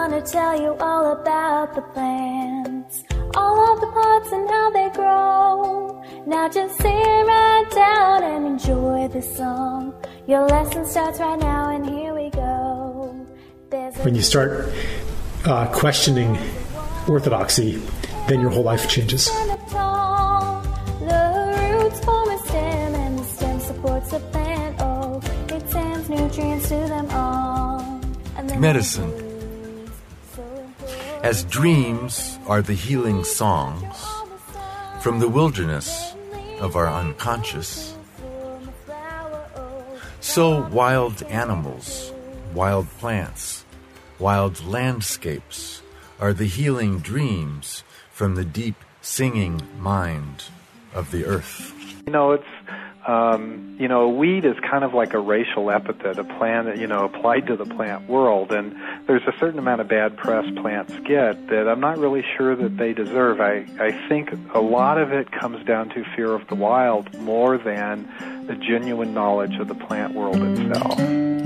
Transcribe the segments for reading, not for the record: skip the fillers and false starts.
gonna tell you all about the plants, all of the parts and how they grow. Now just sit right down and enjoy this song. Your lesson starts right now, and here we go. When you start questioning orthodoxy, then your whole life changes. The roots form a stem, and the stem supports the plant. Oh, it sends nutrients to them all. Medicine. As dreams are the healing songs from the wilderness of our unconscious, so wild animals, wild plants, wild landscapes are the healing dreams from the deep singing mind of the earth. It's a weed is kind of like a racial epithet, a plant, applied to the plant world. And there's a certain amount of bad press plants get that I'm not really sure that they deserve. I think a lot of it comes down to fear of the wild more than the genuine knowledge of the plant world itself.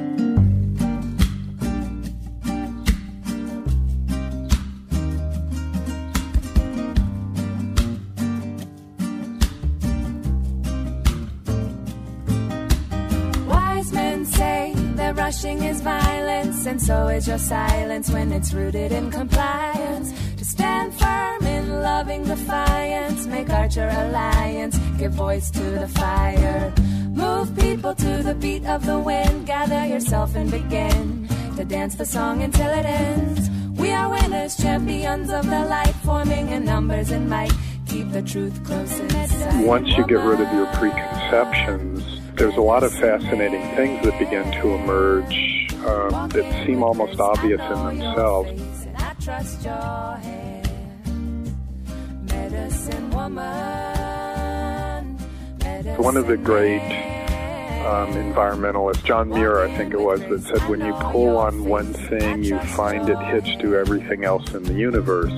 Rushing is violence, and so is your silence when it's rooted in compliance. To stand firm in loving defiance, make Archer alliance, give voice to the fire. Move people to the beat of the wind, gather yourself and begin to dance the song until it ends. We are winners, champions of the light, forming in numbers and might. Keep the truth close in sight. Once you get rid of your preconceptions, there's a lot of fascinating things that begin to emerge that seem almost obvious in themselves. One of the great environmentalists, John Muir, I think it was, that said, when you pull on one thing, you find it hitched to everything else in the universe.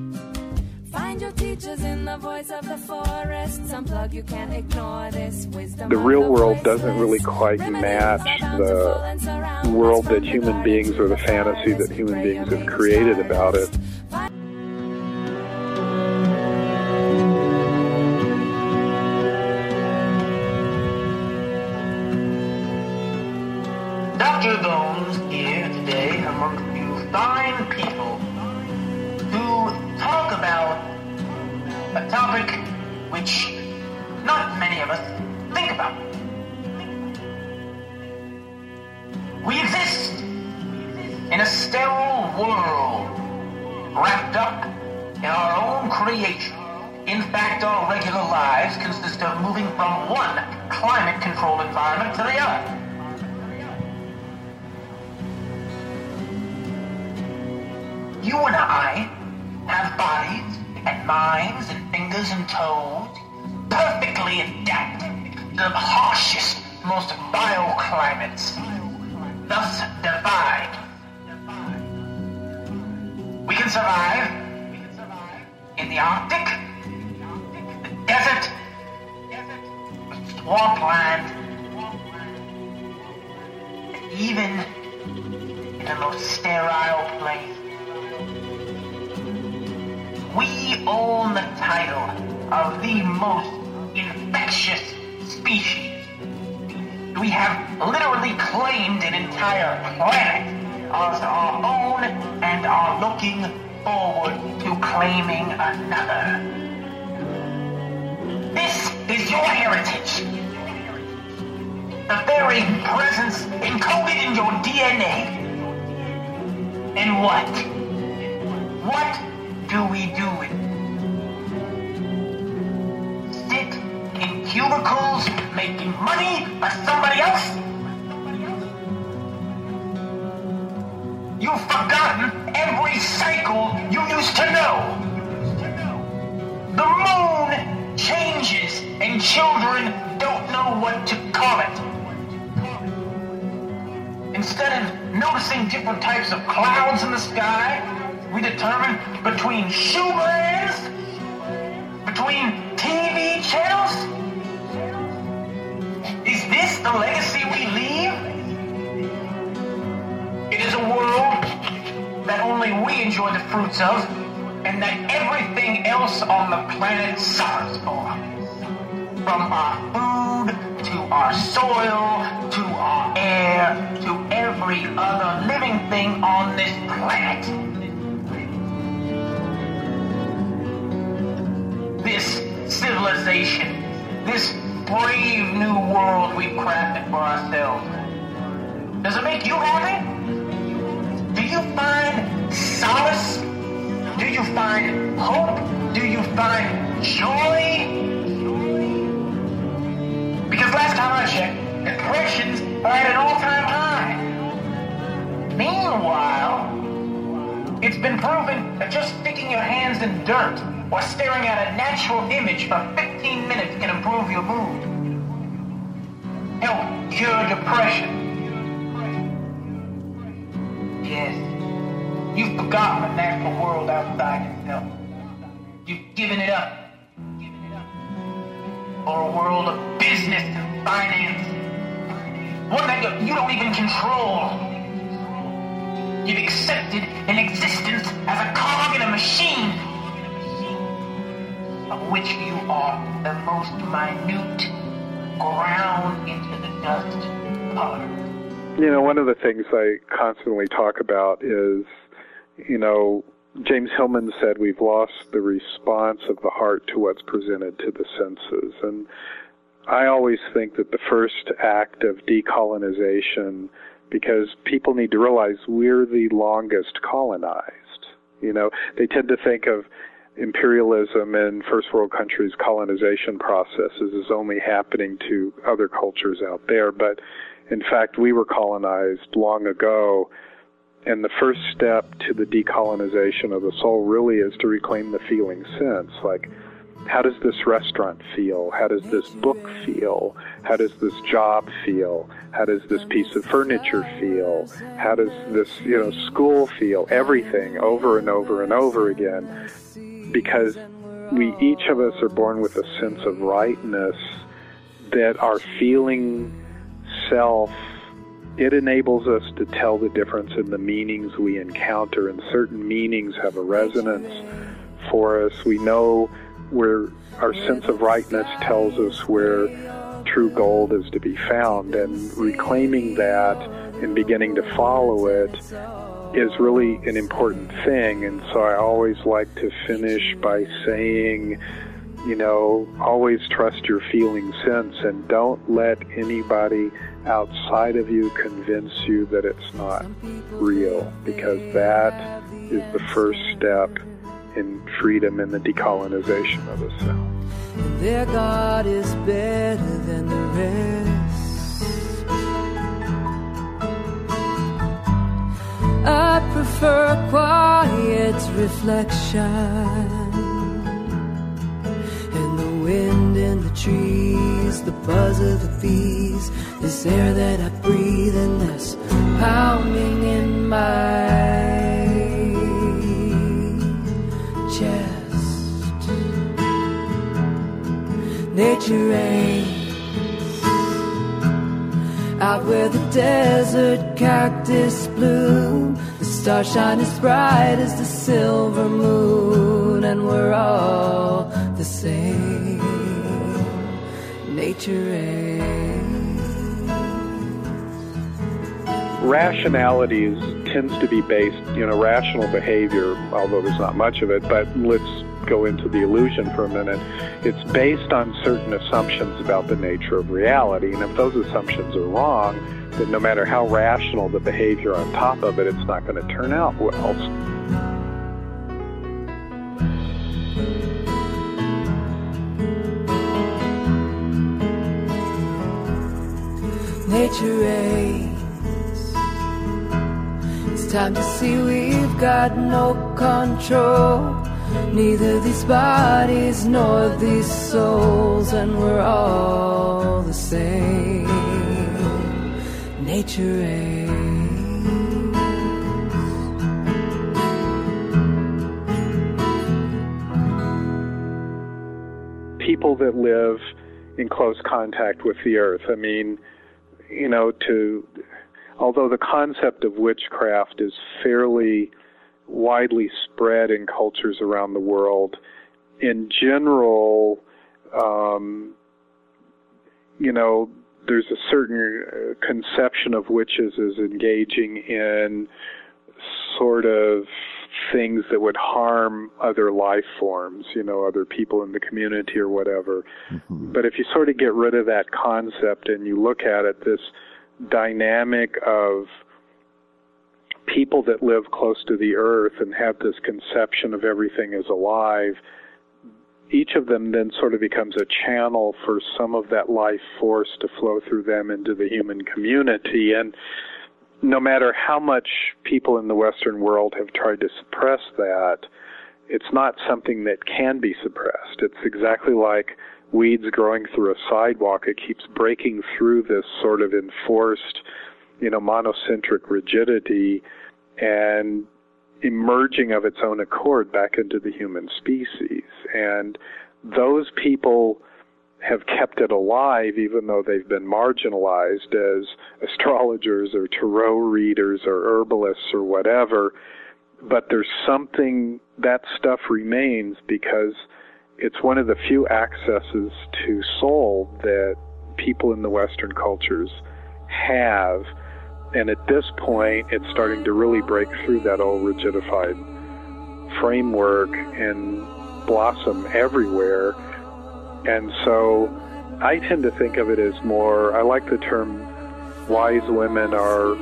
The real world doesn't really quite match the world that human beings, or the fantasy that human beings have created about it. Dr. Bones here today amongst you fine people who talk about a topic which not many of us think about. We exist in a sterile world wrapped up in our own creation. In fact, our regular lives consist of moving from one climate-controlled environment to the other. You and I have bodies and minds and fingers and toes perfectly adapted to the harshest, most vile climates, thus divide. We can survive in the Arctic, the desert, the swampland, and even in the most sterile place. We own the title of the most infectious species. We have literally claimed an entire planet as our own and are looking forward to claiming another. This is your heritage. The very presence encoded in your DNA. And what do we do with it? Sit in cubicles making money for somebody else? You've forgotten every cycle you used to know. The moon changes and children don't know what to call it. Instead of noticing different types of clouds in the sky, we determine between shoe brands, between TV channels. Is this the legacy we leave? It is a world that only enjoy the fruits of, and that everything else on the planet suffers for. From our food, to our soil, to our air, to every other living thing on this planet. This civilization, this brave new world we've crafted for ourselves, does it make you happy? Do you find solace? Do you find hope? Do you find joy? Because last time I checked, depressions are at an all-time high. Meanwhile, it's been proven that just sticking your hands in dirt or staring at a natural image for 15 minutes can improve your mood. Help cure depression. Yes, you've forgotten the natural world outside yourself. You've given it up. For a world of business and finance. One that you don't even control. You've accepted an existence as a cog in a machine of which you are the most minute, ground into the dust part. You know, one of the things I constantly talk about is, you know, James Hillman said we've lost the response of the heart to what's presented to the senses. And I always think that the first act of decolonization, because people need to realize we're the longest colonized. You know, they tend to think of imperialism in first world countries' colonization processes as only happening to other cultures out there. But in fact, we were colonized long ago. And the first step to the decolonization of the soul really is to reclaim the feeling sense. Like, how does this restaurant feel? How does this book feel? How does this job feel? How does this piece of furniture feel? How does this, you know, school feel? Everything over and over and over again. Because each of us are born with a sense of rightness that our feeling self, it enables us to tell the difference in the meanings we encounter, and certain meanings have a resonance for us. We know where our sense of rightness tells us where true gold is to be found, and reclaiming that and beginning to follow it is really an important thing. And so I always like to finish by saying, you know, always trust your feeling sense, and don't let anybody outside of you convince you that it's not real, because that is the first step in freedom and the decolonization of the self. And their God is better than the rest. I prefer quiet reflection. Wind in the trees, the buzz of the bees, this air that I breathe, and this pounding in my chest. Nature reigns out where the desert cactus bloom. The stars shine as bright as the silver moon, and we're all the same. Nature reigns. Rationality tends to be based, you know, rational behavior, although there's not much of it, but let's go into the illusion for a minute. It's based on certain assumptions about the nature of reality, and if those assumptions are wrong, then no matter how rational the behavior on top of it, it's not going to turn out well. Nature reigns. It's time to see we've got no control, neither these bodies nor these souls, and we're all the same. Nature reigns. People that live in close contact with the earth, I mean, you know, although the concept of witchcraft is fairly widely spread in cultures around the world. In general, there's a certain conception of witches as engaging in sort of things that would harm other life forms, other people in the community or whatever. Mm-hmm. But if you sort of get rid of that concept and you look at it, this dynamic of people that live close to the earth and have this conception of everything as alive, each of them then sort of becomes a channel for some of that life force to flow through them into the human community. And no matter how much people in the Western world have tried to suppress that, it's not something that can be suppressed. It's exactly like weeds growing through a sidewalk. It keeps breaking through this sort of enforced, monocentric rigidity and emerging of its own accord back into the human species. And those people have kept it alive even though they've been marginalized as astrologers or tarot readers or herbalists or whatever. But there's something, that stuff remains because it's one of the few accesses to soul that people in the Western cultures have. And at this point, it's starting to really break through that old rigidified framework and blossom everywhere. And so I tend to think of it as more, I like the term wise women are,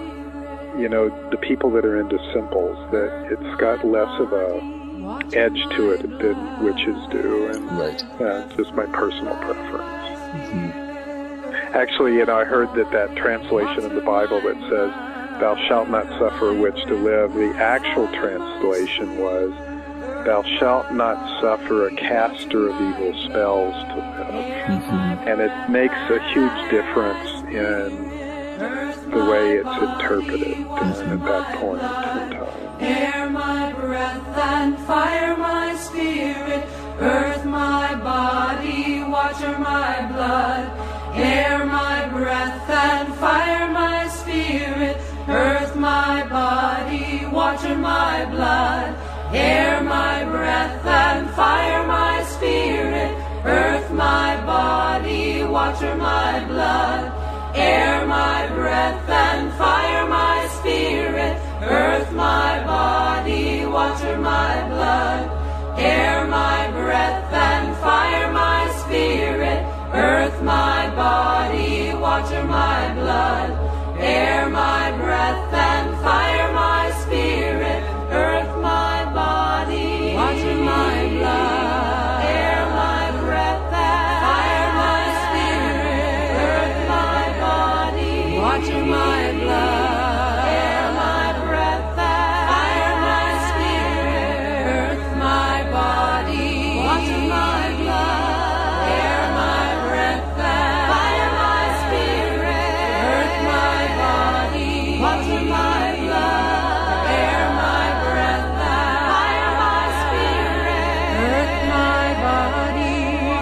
the people that are into simples, that it's got less of a edge to it than witches do. And that's just my personal preference. Mm-hmm. Actually, I heard that translation in the Bible that says, "Thou shalt not suffer a witch to live," the actual translation was, "Thou shalt not suffer a caster of evil spells to live." Mm-hmm. And it makes a huge difference in the way it's interpreted at that point in time. Air my breath and fire my spirit, earth my body, water my blood. Air my breath and fire my spirit, earth my body, water my blood. Air my breath and fire my spirit, earth my body, water my blood. Air my breath and fire my spirit, earth my body, water my blood. Air my breath and fire my spirit, earth my body, water my blood. Air my breath and fire my spirit, earth my body, water my blood. Air my breath and fire my spirit, earth my body, water my blood. Air my breath and fire my spirit, earth my body, water my blood. Air my breath and fire my spirit, earth my body, water my blood. Air my breath and fire my spirit, earth my body,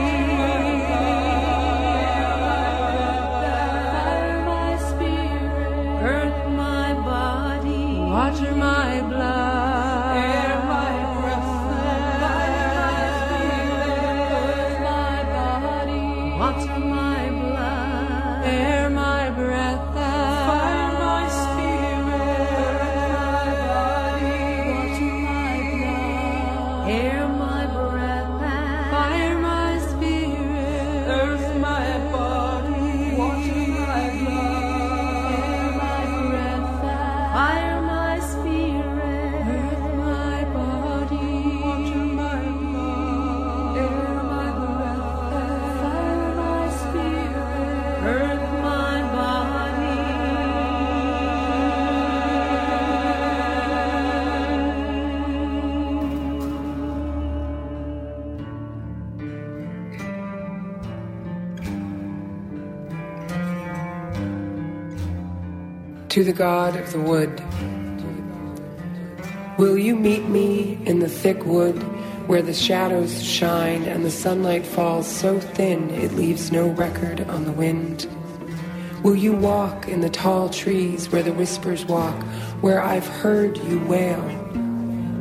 fire my spirit, earth my body, water my blood. Air my breath and fire my spirit, earth my body, water my blood. Air my breath and fire my spirit, earth my body, water my blood. Air my breath and fire my spirit, earth my body, water my blood. Air my breath and fire my spirit, earth my body. To the God of the wood. Will you meet me in the thick wood where the shadows shine and the sunlight falls so thin it leaves no record on the wind? Will you walk in the tall trees where the whispers walk, where I've heard you wail?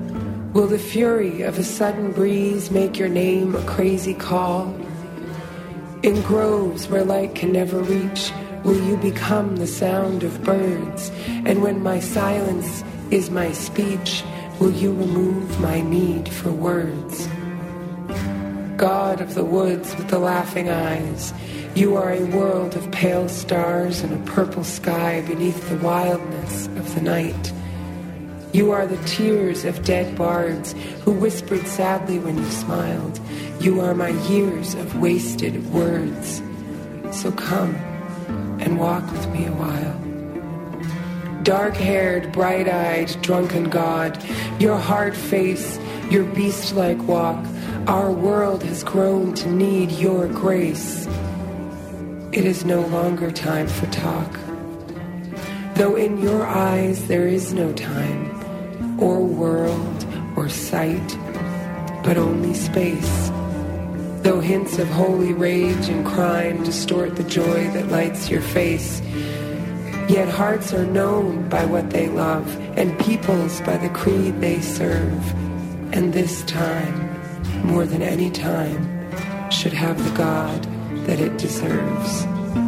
Will the fury of a sudden breeze make your name a crazy call? In groves where light can never reach, will you become the sound of birds? And when my silence is my speech, will you remove my need for words? God of the woods with the laughing eyes, you are a world of pale stars and a purple sky beneath the wildness of the night. You are the tears of dead bards who whispered sadly when you smiled. You are my years of wasted words. So come and walk with me a while. Dark-haired, bright-eyed, drunken God, your hard face, your beast-like walk, our world has grown to need your grace. It is no longer time for talk. Though in your eyes there is no time, or world, or sight, but only space. Though hints of holy rage and crime distort the joy that lights your face, yet hearts are known by what they love, and peoples by the creed they serve. And this time, more than any time, should have the God that it deserves.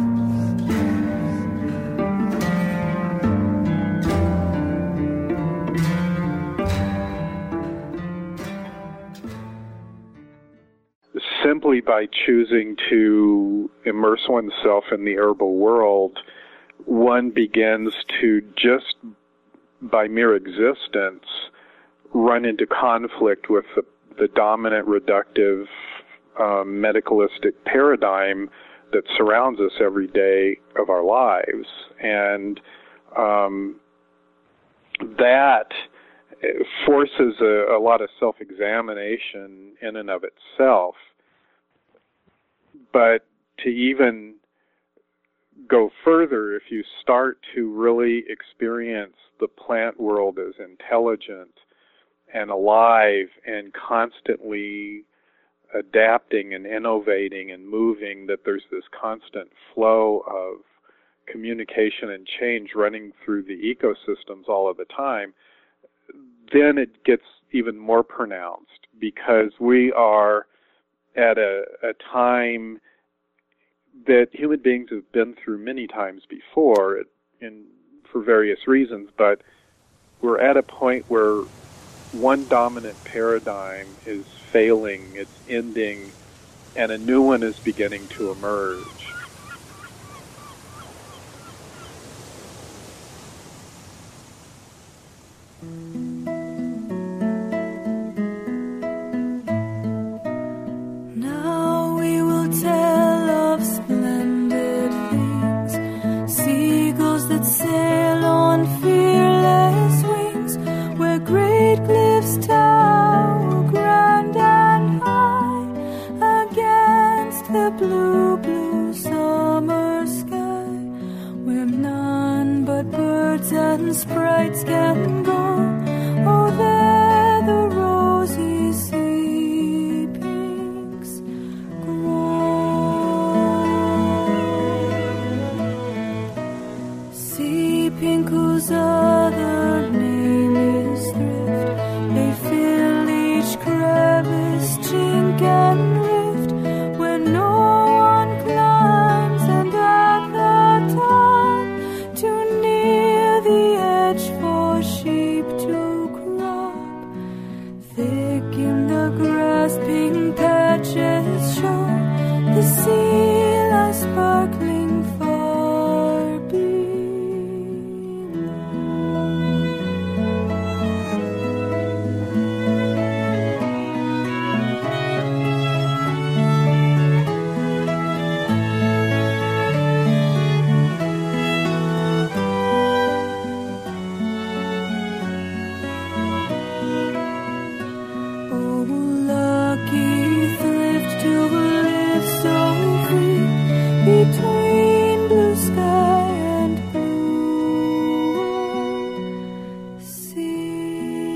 Simply by choosing to immerse oneself in the herbal world, one begins to, just by mere existence, run into conflict with the dominant reductive medicalistic paradigm that surrounds us every day of our lives. And that forces a lot of self-examination in and of itself. But to even go further, if you start to really experience the plant world as intelligent and alive and constantly adapting and innovating and moving, that there's this constant flow of communication and change running through the ecosystems all of the time, then it gets even more pronounced, because we are at a time that human beings have been through many times before, for various reasons, but we're at a point where one dominant paradigm is failing, it's ending, and a new one is beginning to emerge. Now we will tell of splendid things, seagulls that sail on fearless wings, where great cliffs tower grand and high against the blue, blue summer sky, where none but birds and sprites can go. Oh, there the rosy sea pinks grow. Sea pink whose other name is thrift, they fill each crevice, chink and rift, where no one climbs, and at the top, too near the edge for sheep to crop. Thick in the grass, pink patches show the sea lies sparkling far below. Oh, lucky thrift to live so free between blue sky and blue sea.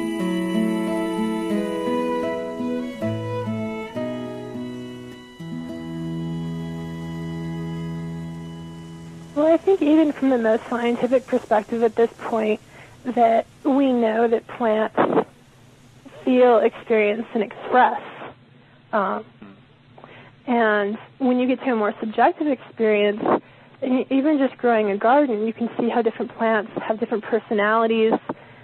Well, I think even from the most scientific perspective at this point, that we know that plants feel, experience, and express. And when you get to a more subjective experience, even just growing a garden, you can see how different plants have different personalities,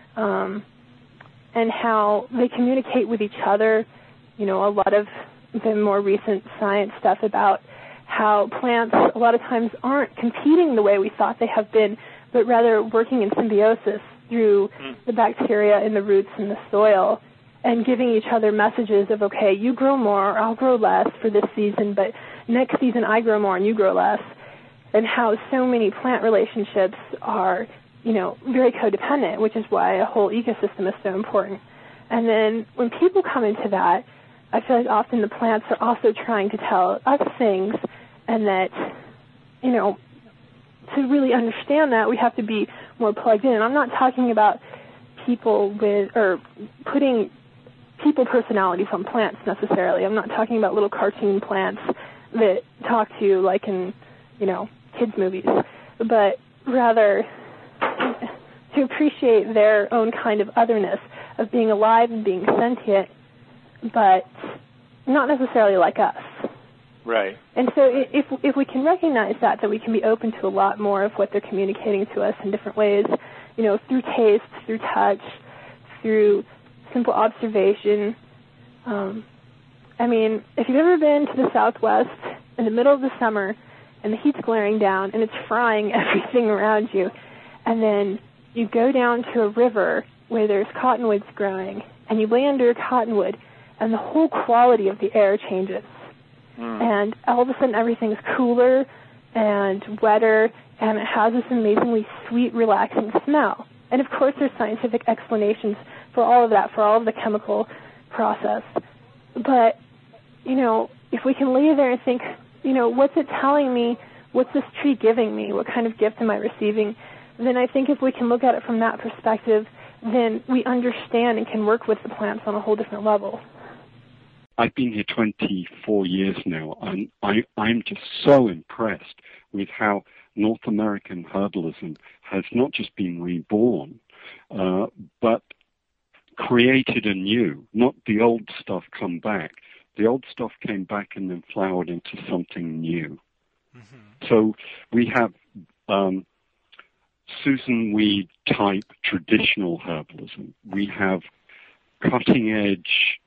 and how they communicate with each other. You know, a lot of the more recent science stuff about how plants a lot of times aren't competing the way we thought they have been, but rather working in symbiosis through the bacteria in the roots and the soil, and giving each other messages of, okay, you grow more, I'll grow less for this season, but next season I grow more and you grow less. And how so many plant relationships are, you know, very codependent, which is why a whole ecosystem is so important. And then when people come into that, I feel like often the plants are also trying to tell us things, and that, you know, to really understand that, we have to be more plugged in. I'm not talking about people with, or putting people personalities on plants necessarily. I'm not talking about little cartoon plants that talk to you like in, you know, kids' movies, but rather to appreciate their own kind of otherness of being alive and being sentient, but not necessarily like us. Right. And so if we can recognize that we can be open to a lot more of what they're communicating to us in different ways, you know, through taste, through touch, through simple observation. I mean, if you've ever been to the Southwest in the middle of the summer and the heat's glaring down and it's frying everything around you, and then you go down to a river where there's cottonwoods growing, and you lay under a cottonwood, and the whole quality of the air changes. And all of a sudden everything's cooler and wetter, and it has this amazingly sweet, relaxing smell. And of course there's scientific explanations for all of that, for all of the chemical process. But, you know, if we can lay there and think, you know, what's it telling me? What's this tree giving me? What kind of gift am I receiving? Then I think if we can look at it from that perspective, then we understand and can work with the plants on a whole different level. I've been here 24 years now, and I'm just so impressed with how North American herbalism has not just been reborn, but created anew. Not the old stuff come back. The old stuff came back and then flowered into something new. Mm-hmm. So we have Susan Weed type traditional herbalism. We have cutting edge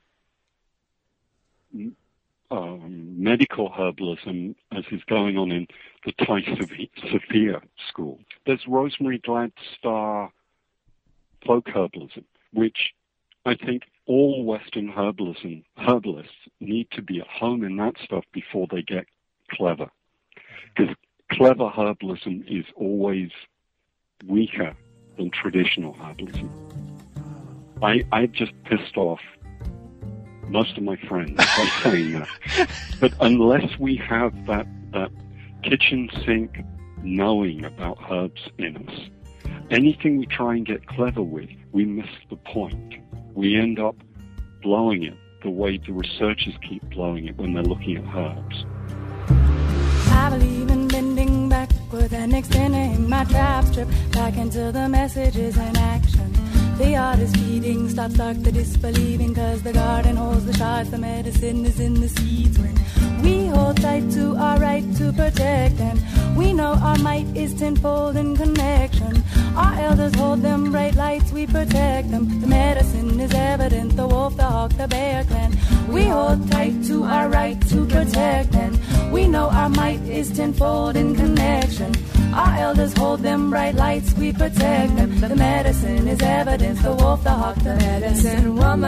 medical herbalism, as is going on in the Thai Sophia school. There's Rosemary Gladstar folk herbalism, which I think all Western herbalists need to be at home in that stuff before they get clever. Because clever herbalism is always weaker than traditional herbalism. I've just pissed off most of my friends by saying that. But unless we have that kitchen sink knowing about herbs in us, anything we try and get clever with, we miss the point. We end up blowing it the way the researchers keep blowing it when they're looking at herbs. I believe in bending backward and extending my trap strip back into the messages in action. The art is feeding, stop the disbelieving, cause the garden holds the shards, the medicine is in the seeds. When we hold tight to our right to protect, and we know our might is tenfold in connection. Our elders hold them bright lights, we protect them. The medicine is evident, the wolf, the hawk, the bear clan. We hold tight to our right to protect, and we know our might is tenfold in connection. Our elders hold them bright lights, we protect them. The medicine is evidence, the wolf, the hawk, the medicine woman,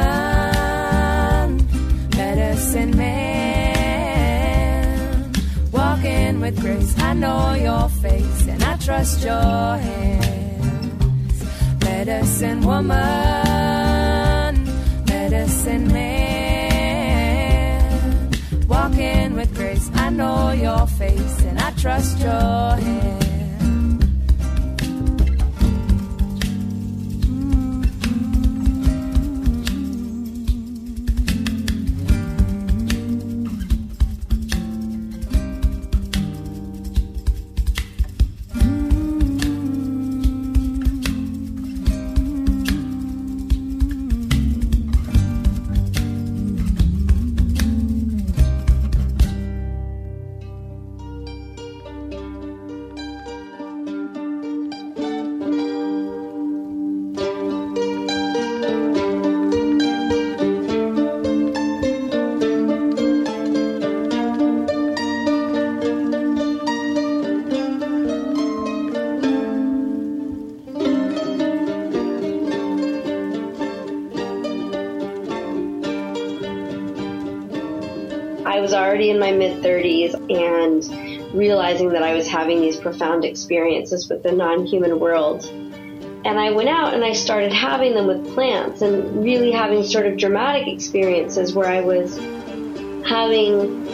medicine man. Walking with grace, I know your face and I trust your hands. Medicine woman, medicine man. Walking with grace, I know your face and I trust your hands. I was already in my mid-30s and realizing that I was having these profound experiences with the non-human world. And I went out and I started having them with plants and really having sort of dramatic experiences where I was having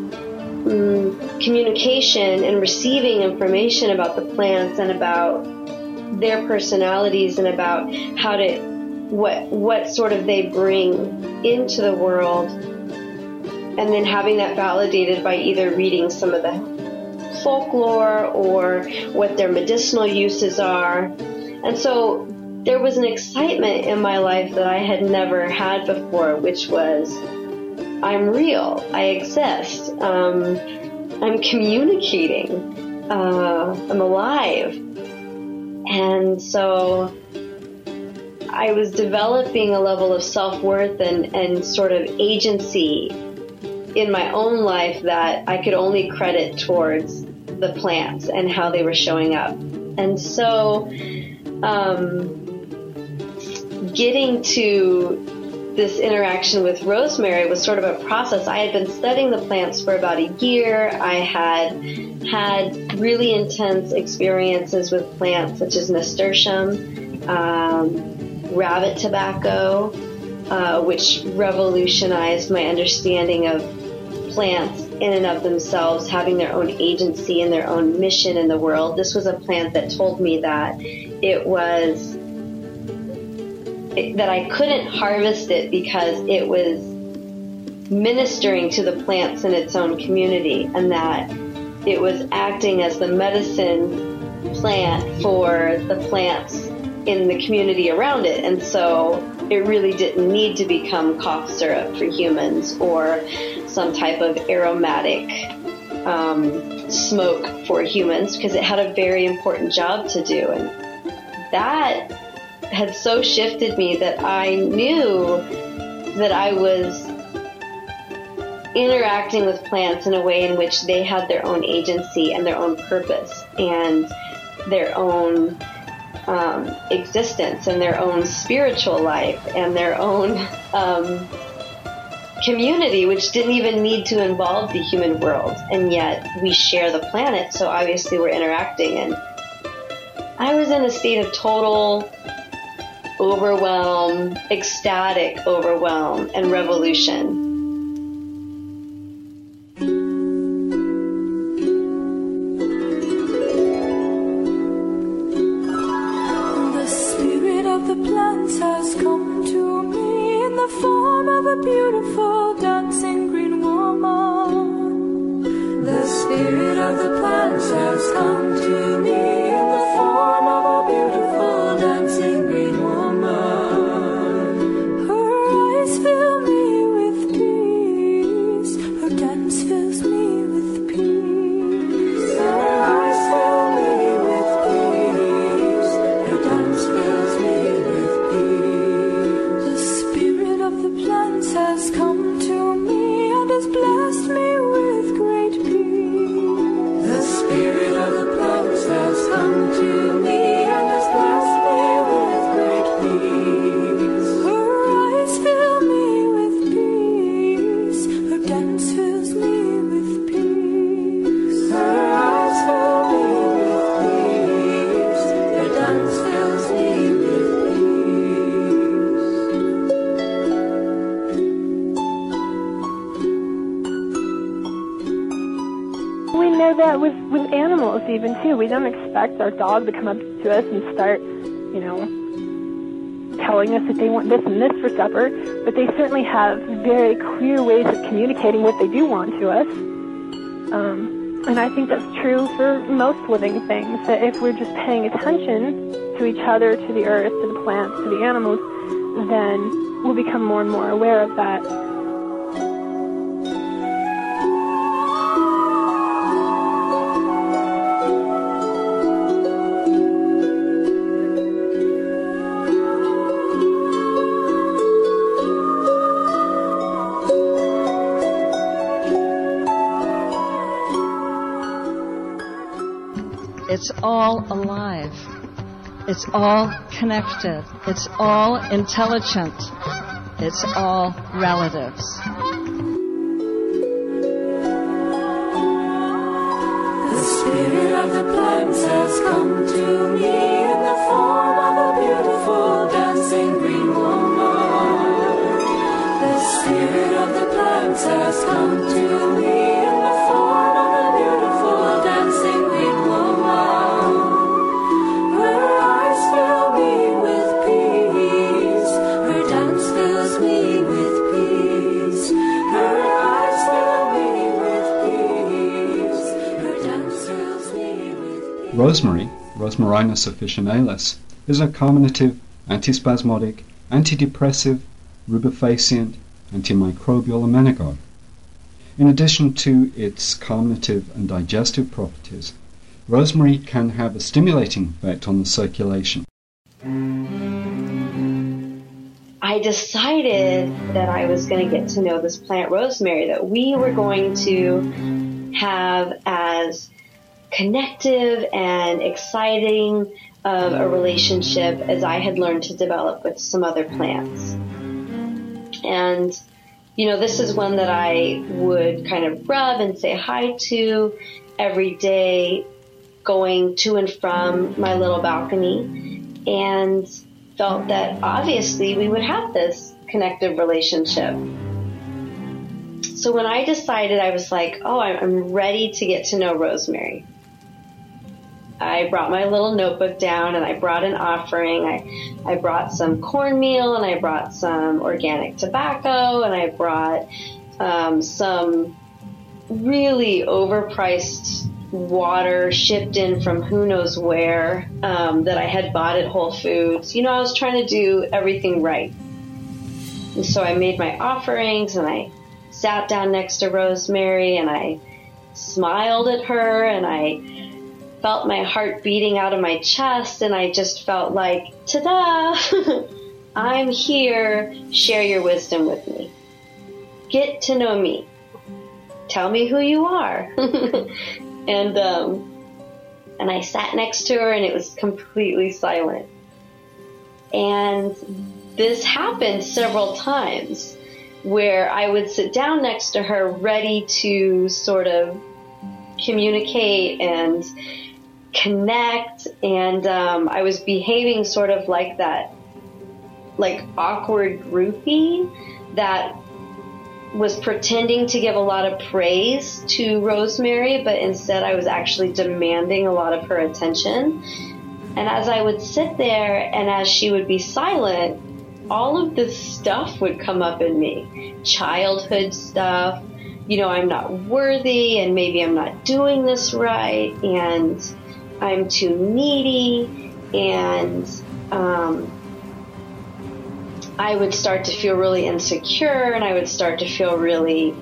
communication and receiving information about the plants and about their personalities and about how to, what sort of they bring into the world, and then having that validated by either reading some of the folklore or what their medicinal uses are. And so there was an excitement in my life that I had never had before, which was, I'm real, I exist, I'm communicating, I'm alive. And so I was developing a level of self-worth and sort of agency in my own life that I could only credit towards the plants and how they were showing up. And so getting to this interaction with Rosemary was sort of a process. I had been studying the plants for about a year. I had really intense experiences with plants such as nasturtium, rabbit tobacco, which revolutionized my understanding of plants in and of themselves, having their own agency and their own mission in the world. This was a plant that told me that that I couldn't harvest it because it was ministering to the plants in its own community, and that it was acting as the medicine plant for the plants in the community around it. And so it really didn't need to become cough syrup for humans or some type of aromatic smoke for humans, because it had a very important job to do. And that had so shifted me that I knew that I was interacting with plants in a way in which they had their own agency and their own purpose and their own existence and their own spiritual life and their own community, which didn't even need to involve the human world. And yet we share the planet, so obviously we're interacting. And I was in a state of total overwhelm, ecstatic overwhelm, and revolution. The spirit of the plants has come to me in the form of a beautiful dancing green woman. The spirit of the plants has come to me in the form of a beautiful dancing green woman. Fill me with peace. Her dance fills me with peace. Her eyes fill me with peace. Her dance fills me with peace. The spirit of the plants has come to me and has blessed me with great peace. The spirit of the plants has come to me and has blessed me with great peace. Her eyes fill me with peace. Her dance fills me with peace. Her eyes fill me with peace. Her dance fills me with peace. We know that with animals even too. We don't expect our dog to come up to us and start, telling us that they want this and this for supper, but they certainly have very clear ways of communicating what they do want to us. And I think that's true for most living things, that if we're just paying attention to each other, to the earth, to the plants, to the animals, then we'll become more and more aware of that. It's all alive. It's all connected. It's all intelligent. It's all relatives. spirit of the plants has come to me in the form of a beautiful dancing green woman. The spirit of the plants has come to me in the form of a beautiful dancing green woman. Her eyes fill me with peace. Her dance fills me with peace. Her eyes fill me with peace. Her dance fills me with peace. Rosemary, Rosmarinus officinalis, is a carminative, antispasmodic, antidepressive, rubefacient, antimicrobial emmenagogue. In addition to its carminative and digestive properties, rosemary can have a stimulating effect on the circulation. I decided that I was going to get to know this plant rosemary, that we were going to have as connective and exciting of a relationship as I had learned to develop with some other plants. And, you know, this is one that I would kind of rub and say hi to every day going to and from my little balcony, and felt that obviously we would have this connective relationship. So when I decided, I was like, oh, I'm ready to get to know rosemary. I brought my little notebook down and I brought an offering. I brought some cornmeal and I brought some organic tobacco and I brought some really overpriced water shipped in from who knows where that I had bought at Whole Foods. You know, I was trying to do everything right. And so I made my offerings and I sat down next to Rosemary and I smiled at her and I felt my heart beating out of my chest, and I just felt like, ta-da! I'm here. Share your wisdom with me. Get to know me. Tell me who you are. And I sat next to her, and it was completely silent. And this happened several times, where I would sit down next to her, ready to sort of communicate and connect, and I was behaving sort of like that, like awkward groupie that was pretending to give a lot of praise to Rosemary, but instead I was actually demanding a lot of her attention. And as I would sit there and as she would be silent, all of this stuff would come up in me. Childhood stuff, you know, I'm not worthy and maybe I'm not doing this right and I'm too needy, and I would start to feel really insecure, and I would start to feel really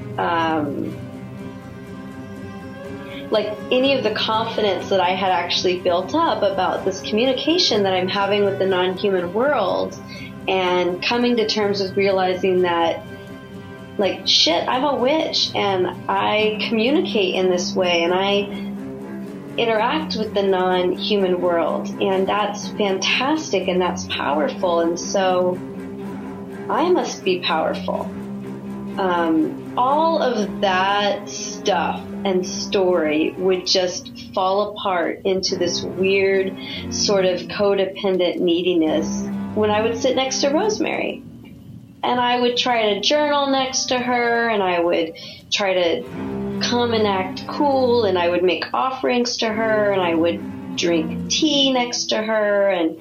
like any of the confidence that I had actually built up about this communication that I'm having with the non-human world, and coming to terms with realizing that, like, shit, I'm a witch, and I communicate in this way, and I interact with the non-human world, and that's fantastic and that's powerful, and so I must be powerful. All of that stuff and story would just fall apart into this weird sort of codependent neediness when I would sit next to Rosemary. And I would try to journal next to her, and I would try to come and act cool, and I would make offerings to her, and I would drink tea next to her, and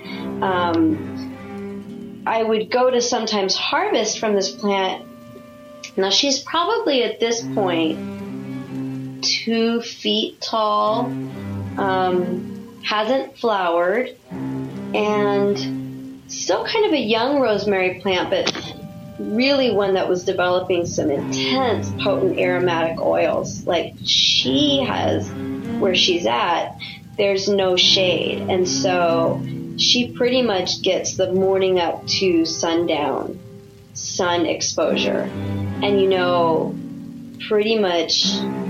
I would go to sometimes harvest from this plant. Now she's probably at this point 2 feet tall, hasn't flowered, and still kind of a young rosemary plant, but really one that was developing some intense, potent aromatic oils. Like, she has, where she's at, there's no shade. And so she pretty much gets the morning up to sundown sun exposure. And, you know, pretty much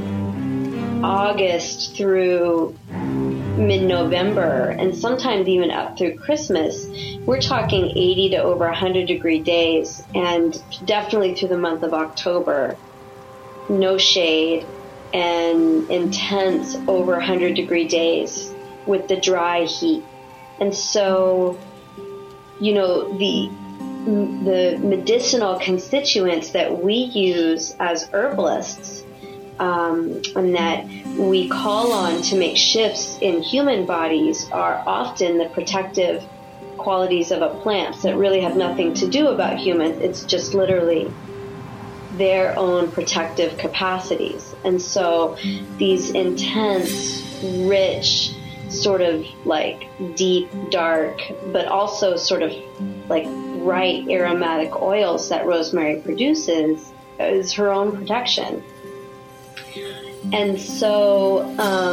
August through mid-November, and sometimes even up through Christmas, we're talking 80 to over 100 degree days, and definitely through the month of October, no shade, and intense over 100-degree days with the dry heat. And so, the medicinal constituents that we use as herbalists, and that we call on to make shifts in human bodies, are often the protective qualities of a plant that really have nothing to do about humans. It's just literally their own protective capacities. And so these intense, rich, sort of like deep, dark, but also sort of like bright aromatic oils that rosemary produces is her own protection. And so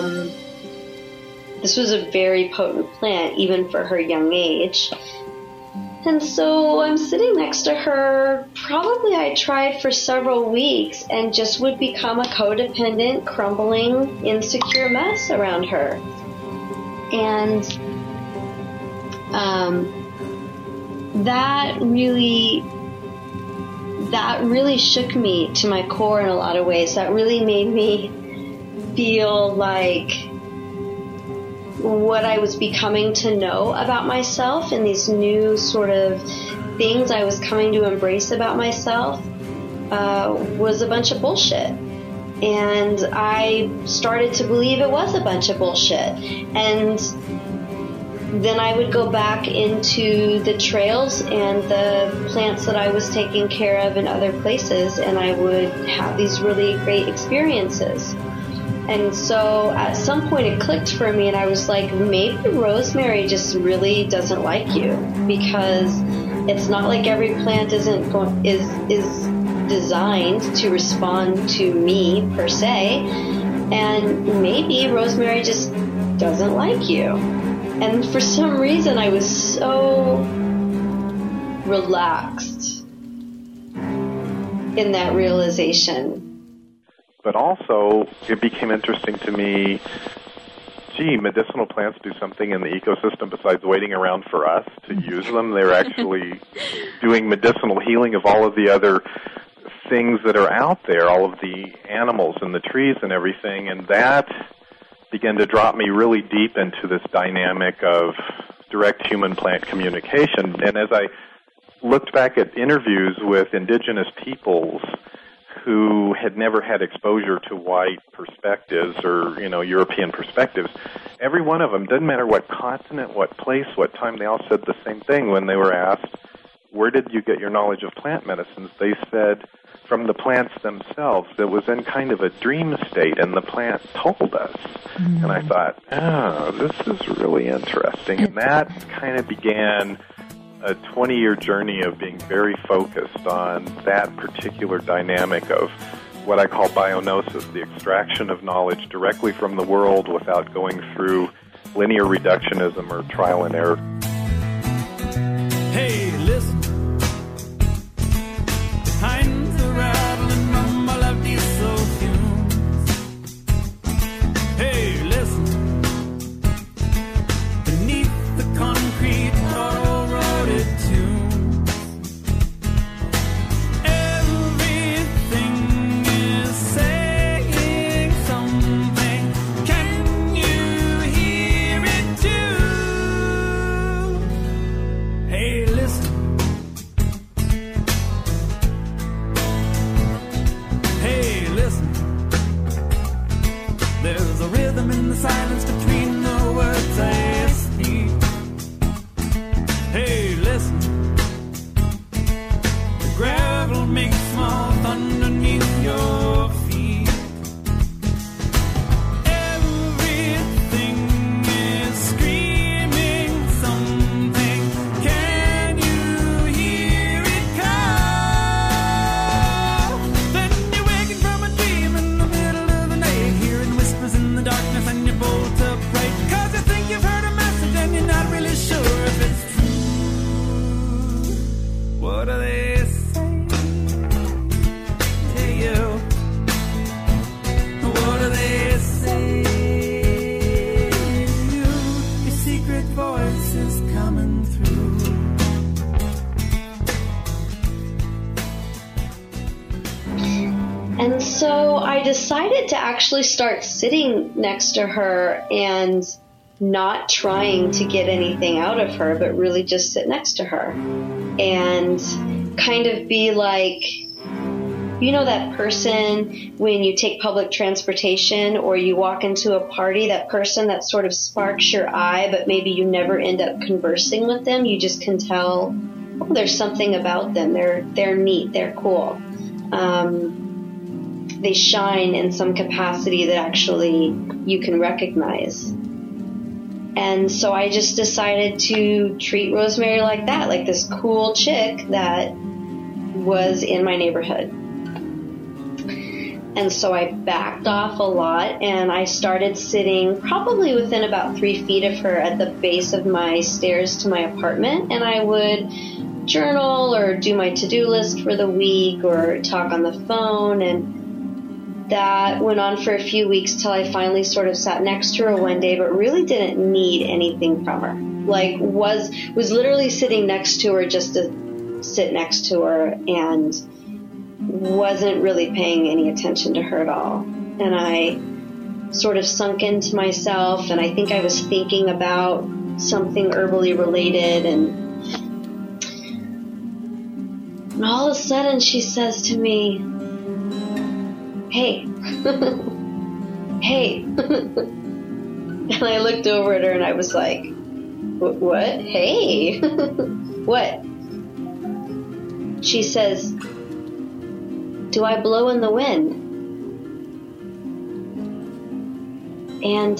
this was a very potent plant, even for her young age. And so I'm sitting next to her. Probably I tried for several weeks and just would become a codependent, crumbling, insecure mess around her. And that really shook me to my core in a lot of ways. That really made me feel like what I was becoming to know about myself and these new sort of things I was coming to embrace about myself was a bunch of bullshit. And I started to believe it was a bunch of bullshit. And then I would go back into the trails and the plants that I was taking care of in other places, and I would have these really great experiences. And so at some point it clicked for me, and I was like, maybe rosemary just really doesn't like you, because it's not like every plant is designed to respond to me per se, and maybe rosemary just doesn't like you. And for some reason I was so relaxed in that realization. But also, it became interesting to me, medicinal plants do something in the ecosystem besides waiting around for us to use them. They're actually doing medicinal healing of all of the other things that are out there, all of the animals and the trees and everything, and that began to drop me really deep into this dynamic of direct human-plant communication. And as I looked back at interviews with indigenous peoples who had never had exposure to white perspectives or, European perspectives, every one of them, doesn't matter what continent, what place, what time, they all said the same thing when they were asked, where did you get your knowledge of plant medicines? They said, from the plants themselves. That was in kind of a dream state, and the plant told us. Mm-hmm. And I thought, this is really interesting. And that kind of began a 20-year journey of being very focused on that particular dynamic of what I call bionosis, the extraction of knowledge directly from the world without going through linear reductionism or trial and error. Hey, listen. Behind the rattling rumble of diesel fumes. Hey, listen. Beneath the concrete auto-roaded tunes. Everything is saying something. Can you hear it too? Hey, listen. And so I decided to actually start sitting next to her and not trying to get anything out of her, but really just sit next to her and kind of be like, you know, that person when you take public transportation or you walk into a party, that person that sort of sparks your eye, but maybe you never end up conversing with them. You just can tell, oh, there's something about them. They're neat. They're cool. They shine in some capacity that actually you can recognize. And so I just decided to treat Rosemary like that, like this cool chick that was in my neighborhood. And so I backed off a lot and I started sitting probably within about 3 feet of her at the base of my stairs to my apartment. And I would journal or do my to-do list for the week or talk on the phone. And that went on for a few weeks till I finally sort of sat next to her one day, but really didn't need anything from her. Like was literally sitting next to her just to sit next to her and wasn't really paying any attention to her at all. And I sort of sunk into myself, and I think I was thinking about something herbally related, and all of a sudden she says to me, "Hey." "Hey." And I looked over at her and I was like, "What? Hey." "What?" She says, "Do I blow in the wind?" And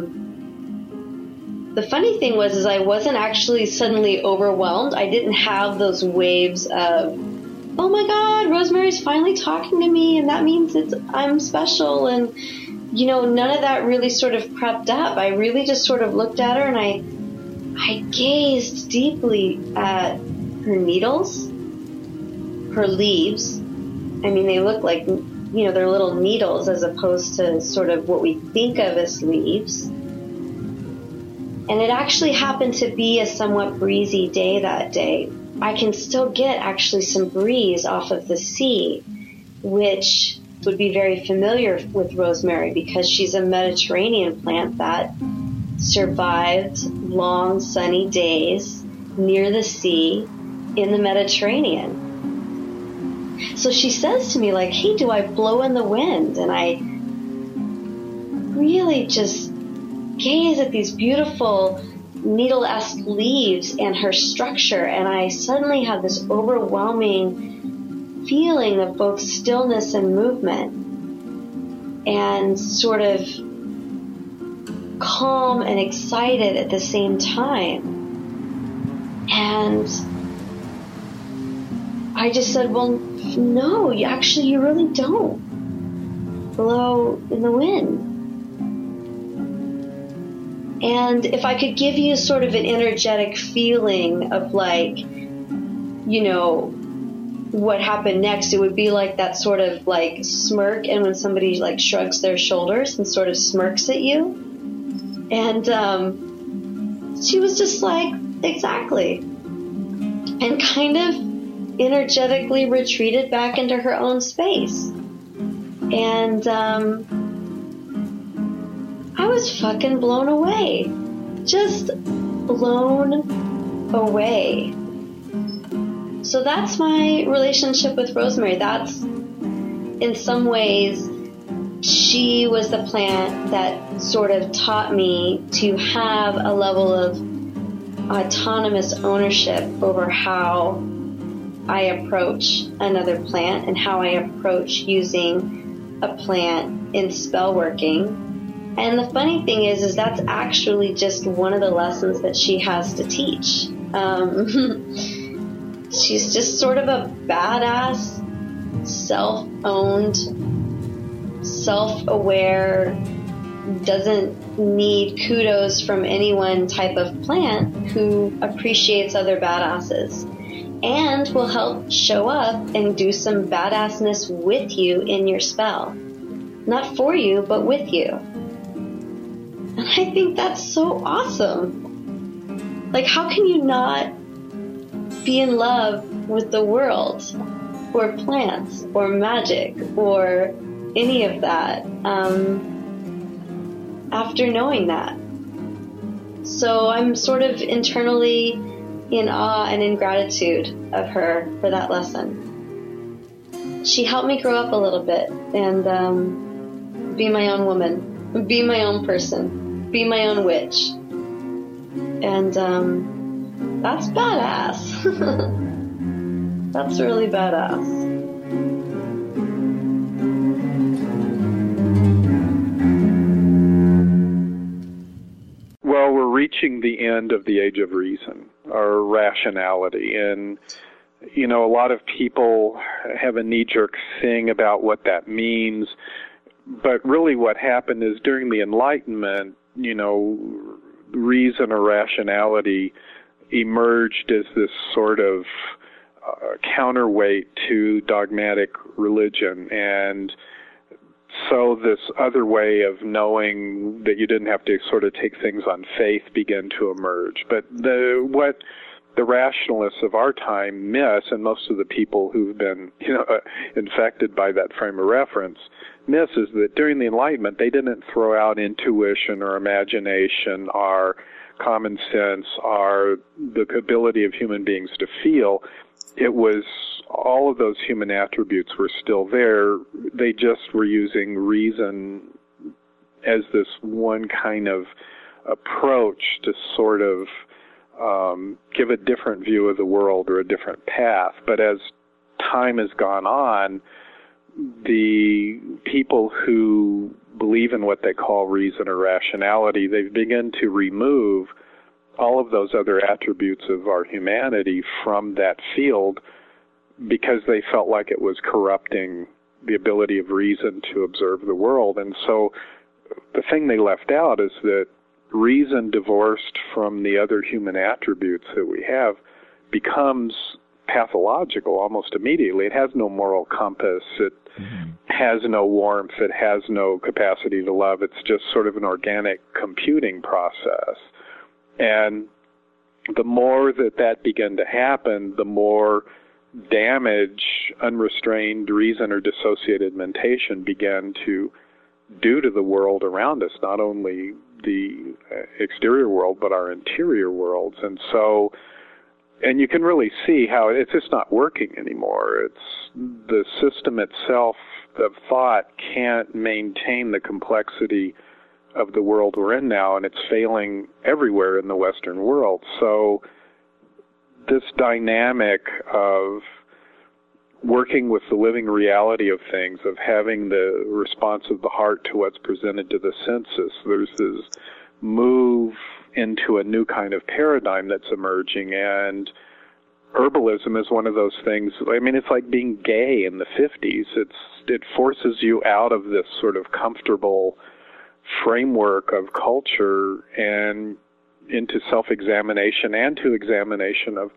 the funny thing was I wasn't actually suddenly overwhelmed. I didn't have those waves of, oh my God, Rosemary's finally talking to me, and that means I'm special, and you know, none of that really sort of crept up. I really just sort of looked at her and I gazed deeply at her needles, her leaves. I mean, they look like, you know, they're little needles as opposed to sort of what we think of as leaves. And it actually happened to be a somewhat breezy day that day. I can still get actually some breeze off of the sea, which would be very familiar with rosemary because she's a Mediterranean plant that survived long sunny days near the sea in the Mediterranean. So she says to me like, "Hey, do I blow in the wind?" And I really just gaze at these beautiful needle-esque leaves and her structure, and I suddenly have this overwhelming feeling of both stillness and movement and sort of calm and excited at the same time. And I just said, "Well, no, you really don't blow in the wind." And if I could give you sort of an energetic feeling of like, you know, what happened next, it would be like that sort of like smirk, and when somebody like shrugs their shoulders and sort of smirks at you. And she was just like, exactly. And kind of energetically retreated back into her own space. And I was fucking blown away. Just blown away. So that's my relationship with rosemary. That's, in some ways, she was the plant that sort of taught me to have a level of autonomous ownership over how I approach another plant and how I approach using a plant in spell working. And the funny thing is that's actually just one of the lessons that she has to teach. She's just sort of a badass, self-owned, self-aware, doesn't need kudos from anyone type of plant who appreciates other badasses and will help show up and do some badassness with you in your spell. Not for you, but with you. And I think that's so awesome. Like, how can you not be in love with the world or plants or magic or any of that after knowing that. So I'm sort of internally in awe and in gratitude of her for that lesson. She helped me grow up a little bit and be my own woman, be my own person, be my own witch. And that's badass. That's really badass. Well, we're reaching the end of the age of reason, or rationality, and you know, a lot of people have a knee-jerk thing about what that means, but really what happened is during the Enlightenment, you know, reason or rationality emerged as this sort of counterweight to dogmatic religion, and so this other way of knowing that you didn't have to sort of take things on faith began to emerge. But what the rationalists of our time miss, and most of the people who've been, you know, infected by that frame of reference miss, is that during the Enlightenment they didn't throw out intuition or imagination or common sense or the ability of human beings to feel. It was all of those human attributes were still there. They just were using reason as this one kind of approach to sort of give a different view of the world or a different path. But as time has gone on, the people who believe in what they call reason or rationality, they've begun to remove all of those other attributes of our humanity from that field because they felt like it was corrupting the ability of reason to observe the world. And so the thing they left out is that reason divorced from the other human attributes that we have becomes pathological almost immediately. It has no moral compass. It has no warmth. It has no capacity to love. It's just sort of an organic computing process. And the more that began to happen, the more damage unrestrained reason or dissociated mentation began to do to the world around us, not only the exterior world, but our interior worlds. And so, and you can really see how it's just not working anymore. It's the system itself of thought can't maintain the complexity of the world we're in now, and it's failing everywhere in the Western world. So this dynamic of working with the living reality of things, of having the response of the heart to what's presented to the senses, there's this move into a new kind of paradigm that's emerging, and herbalism is one of those things. I mean, it's like being gay in the 50s. It forces you out of this sort of comfortable framework of culture and into self-examination and to examination of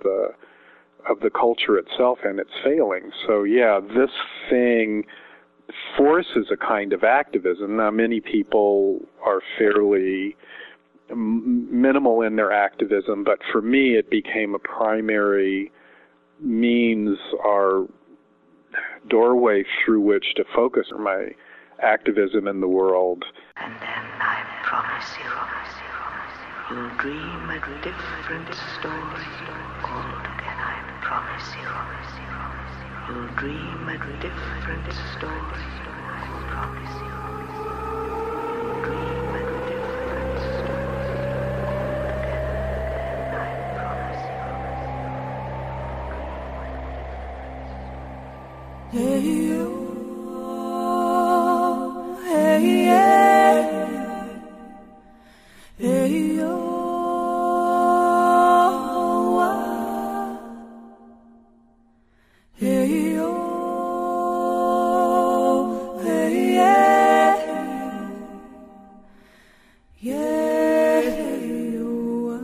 the culture itself and its failings. So yeah, this thing forces a kind of activism. Now, many people are fairly minimal in their activism, but for me it became a primary means or doorway through which to focus my activism in the world. And then I promise you'll dream a different story altogether. I promise you'll dream a different story. I promise you. You'll dream a different story altogether. I promise you. Hey, you. Hey, yeah. Hey, yo. Hey, yo. Hey, yeah. Yeah, yo.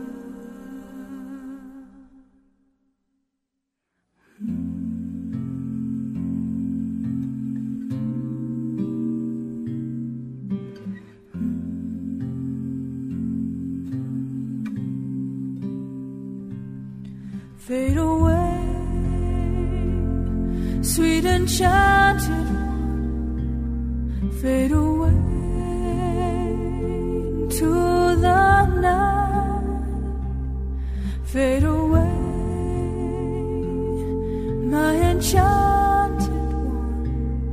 Fade away sweet enchanted one, fade away into the night, fade away, my enchanted one,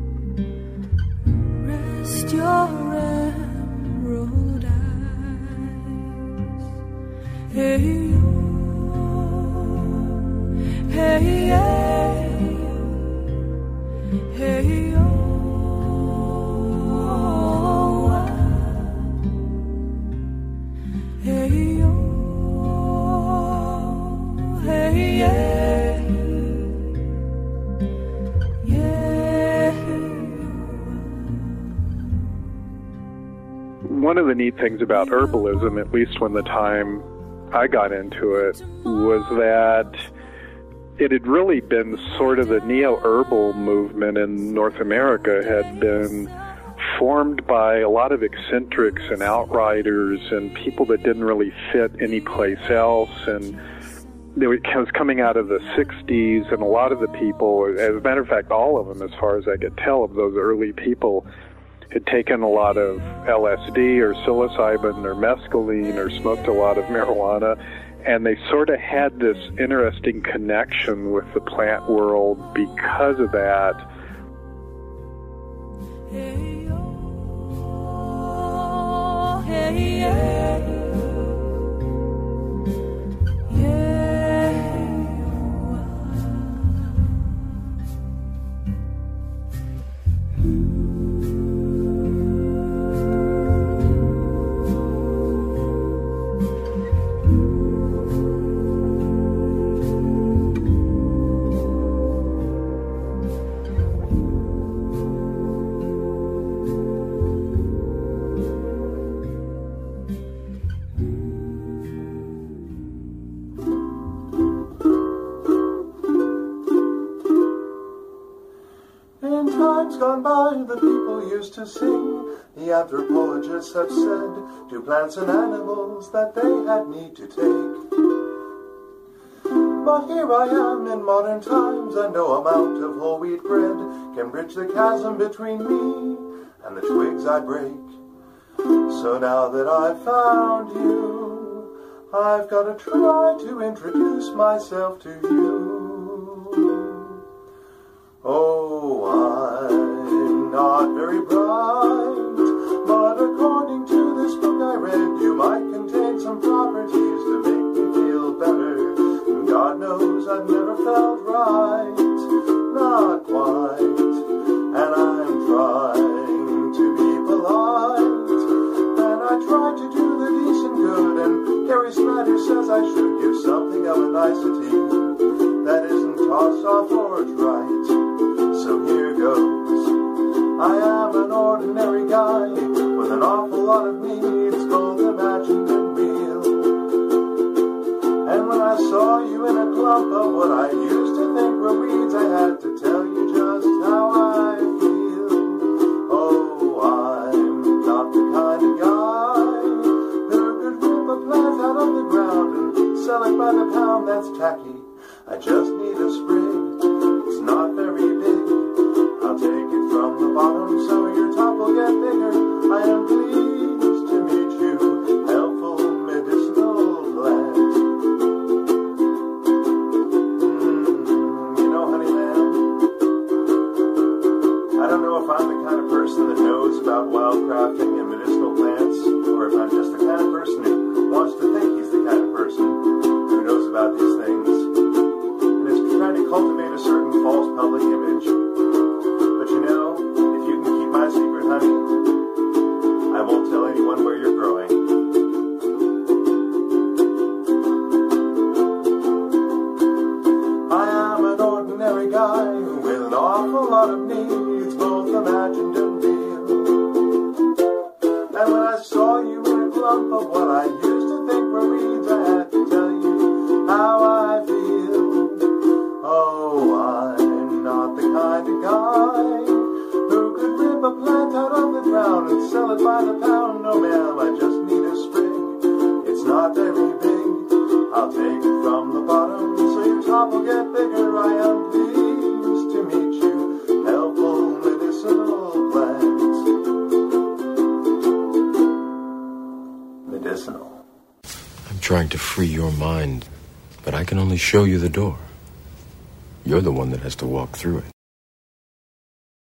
rest your emerald eyes. Hey, hey, hey, hey, oh, hey, oh, hey, yeah, yeah. One of the neat things about herbalism, at least when the time I got into it, was that it had really been sort of the neo-herbal movement in North America had been formed by a lot of eccentrics and outriders and people that didn't really fit anyplace else. And it was coming out of the 60s, and a lot of the people, as a matter of fact, all of them, as far as I could tell, of those early people, had taken a lot of LSD or psilocybin or mescaline or smoked a lot of marijuana. And they sort of had this interesting connection with the plant world because of that. Hey, oh, hey, yeah, yeah, In times gone by, the people used to sing. The anthropologists have said to plants and animals that they had need to take. But here I am in modern times, and no amount of whole wheat bread can bridge the chasm between me and the twigs I break. So now that I've found you, I've got to try to introduce myself to you. Oh, I'm not very bright, but according to this book I read, you might contain some properties to make me feel better. God knows I've never felt right, not quite, and I'm trying to be polite, and I try to do the decent good, and Gary Snyder says I should give something of a nicety that isn't tossed off or trite. So here goes. I am an ordinary guy with an awful lot of needs, both imagined and real. And when I saw you in a clump of what I used to think were weeds, I had to tell you just how I feel. Oh, I'm not the kind of guy who could rip a plant out of the ground and sell it by the pound. That's tacky. I just need a sprig. It's not very big. I'll take it from the bottom so your top will get bigger. I am pleased to meet you, helpful medicinal plant. You know, honey lamb, I don't know if I'm the kind of person that knows about wildcrafting and medicinal plants, or if I'm just the kind of person who wants to think he's the kind of person who knows about these things, and is trying to cultivate a certain false public image. But you know, if you can keep my secret, honey, I won't tell anyone where you're growing. I am an ordinary guy with an awful lot of needs, both imagined and real. And when I saw you in a clump of what I used to think were weeds, I had to tell you how I feel. Oh, I'm not the kind of guy who could rip a plant out of the ground and sell it by the pound. No, ma'am, I just need a sprig. It's not very big. I'll take it from the bottom so your top will get bigger. I am pleased to meet you. trying to free your mind, but I can only show you the door. You're the one that has to walk through it.